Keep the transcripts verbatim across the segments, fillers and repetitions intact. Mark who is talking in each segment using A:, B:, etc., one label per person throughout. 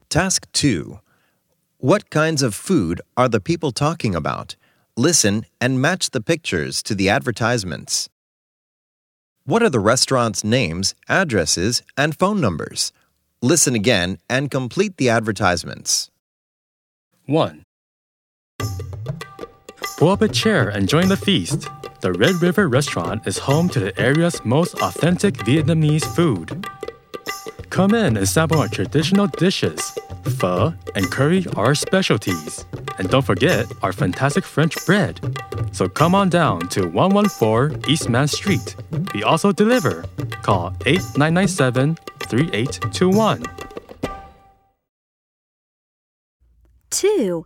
A: Task two. What kinds of food are the people talking about? Listen and match the pictures to the advertisements. What are the restaurants' names, addresses, and phone numbers? Listen again and complete the advertisements.
B: one. Pull up a chair and join the feast. The Red River Restaurant is home to the area's most authentic Vietnamese food. Come in and sample our traditional dishes. Pho and curry are our specialties. And don't forget our fantastic French bread. So come on down to one fourteen East Man Street. We also deliver. Call eight nine nine seven, three eight two one.
C: two.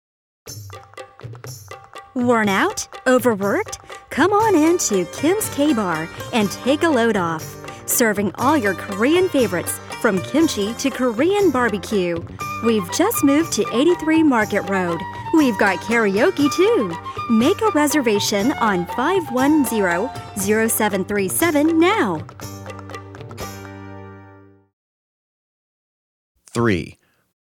C: Worn out? Overworked? Come on in to Kim's K-Bar and take a load off. Serving all your Korean favorites, from kimchi to Korean barbecue. We've just moved to eighty-three Market Road. We've got karaoke too. Make a reservation on five one zero, zero seven three seven now.
A: three.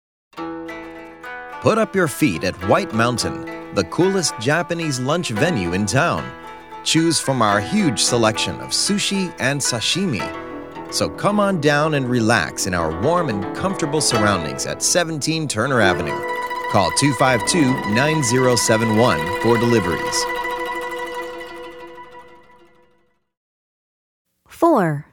A: Put up your feet at White Mountain, the coolest Japanese lunch venue in town. Choose from our huge selection of sushi and sashimi. So come on down and relax in our warm and comfortable surroundings at seventeen Turner Avenue. Call two five two, nine zero seven one for deliveries.
D: four.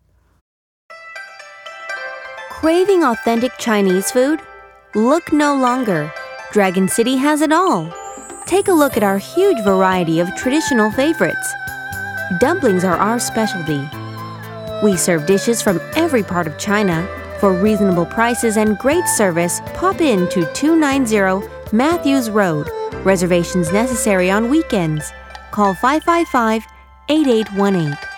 D: Craving authentic Chinese food? Look no longer. Dragon City has it all. Take a look at our huge variety of traditional favorites. Dumplings are our specialty. We serve dishes from every part of China. For reasonable prices and great service, pop in to two ninety Matthews Road. Reservations necessary on weekends. Call five five five, eight eight one eight.